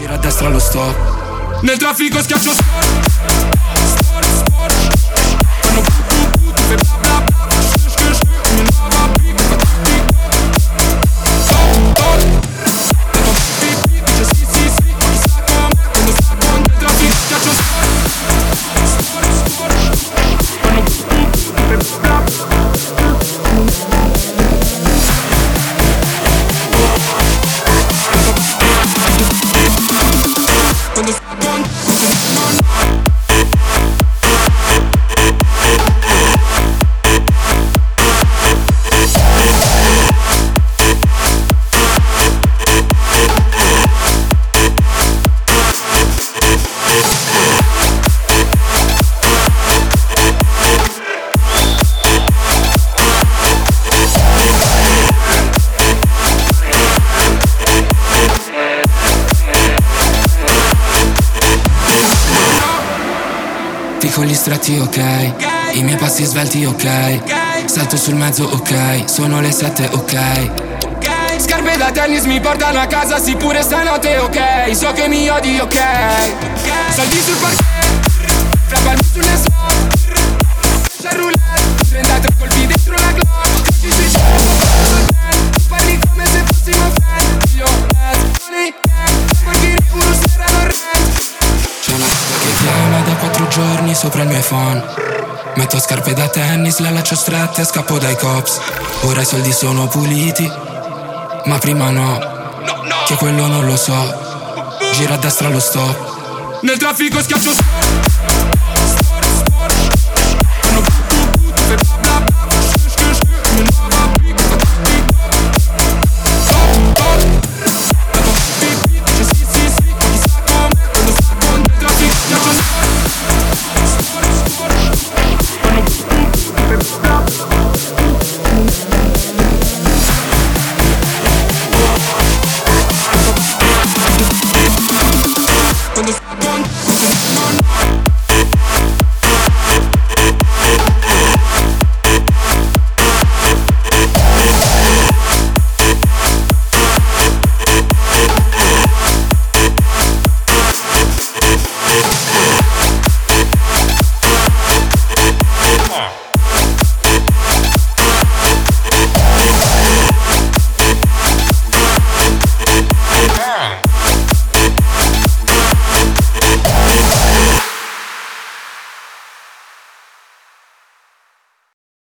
Gira a destra lo stop. Nel traffico schiaccio sport. Sport, sport. Fanno bu, tu fai bla bla bla. Shh, come nuova beat. Fa tutti top, top. Fanno pipì, dice sì, sì, sì. Chissà com'è quando sta con nel traffico schiaccio sport. Sport, sport. Fanno bu, tu fai bla bla. Quando sta con con gli stretti, ok. I miei passi svelti, ok. Salto sul mezzo, ok. Sono le 7, ok. Scarpe da tennis mi portano a casa, sì pure stanotte, ok. So che mi odi, ok. Soldi sul parquet, fra palmi sulle slot. C'è roulette, 33 colpi dentro la Glock. Ci sei tu parli come se fossimo fan. Io money gang, poi tiri uno sera non rent. C'è una che chiama da 4 giorni sopra il mio iPhone. Metto scarpe da tennis, le allaccio strette e scappo dai cops. Ora i soldi sono puliti, ma prima no, che quello non lo so. Gira a destra lo stop. Nel traffico schiaccio sport. Sport, sport.